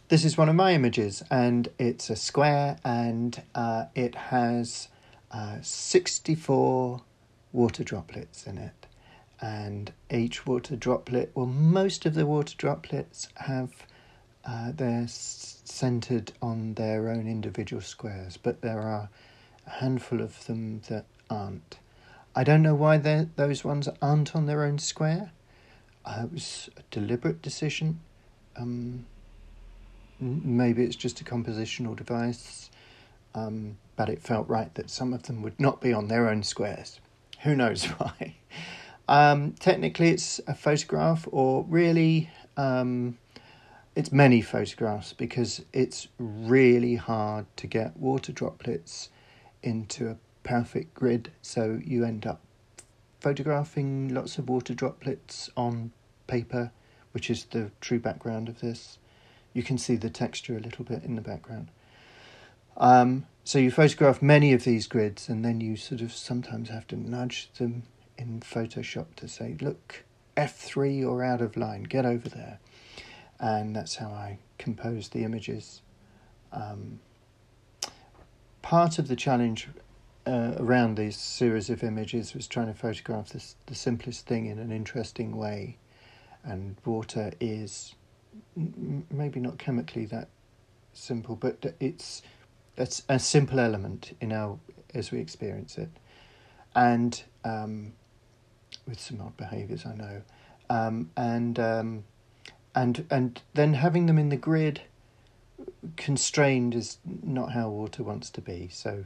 This is one of my images, and it's a square, and it has 64 water droplets in it. And each water droplet, well, most of the water droplets have they're centred on their own individual squares, but there are a handful of them that aren't. I don't know why those ones aren't on their own square. It was a deliberate decision. Maybe it's just a compositional device, but it felt right that some of them would not be on their own squares. Who knows why? Technically, it's a photograph, or really, it's many photographs, because it's really hard to get water droplets into a perfect grid, so you end up photographing lots of water droplets on paper, which is the true background of this. You can see the texture a little bit in the background. So you photograph many of these grids, and then you sort of sometimes have to nudge them in Photoshop to say, look, F3, you're out of line, get over there. And that's how I composed the images. Part of the challenge around these series of images was trying to photograph the simplest thing in an interesting way. And water is maybe not chemically that simple, but it's a simple element as we experience it, and with some odd behaviours, I know, and then having them in the grid constrained is not how water wants to be. So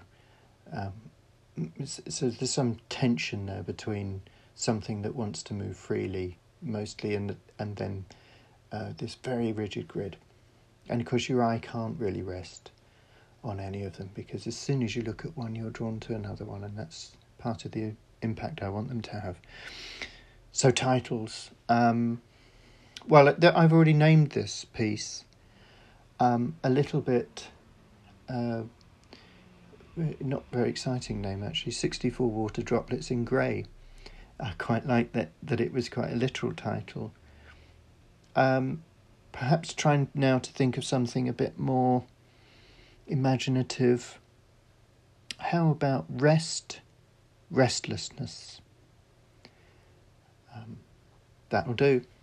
there's some tension there between something that wants to move freely mostly and then this very rigid grid. And of course your eye can't really rest on any of them, because as soon as you look at one you're drawn to another one, and that's part of the impact I want them to have. So titles. Well, I've already named this piece a little bit, not very exciting name actually, 64 Water Droplets in Grey. I quite like that it was quite a literal title. Perhaps trying now to think of something a bit more imaginative. How about restlessness? That'll do.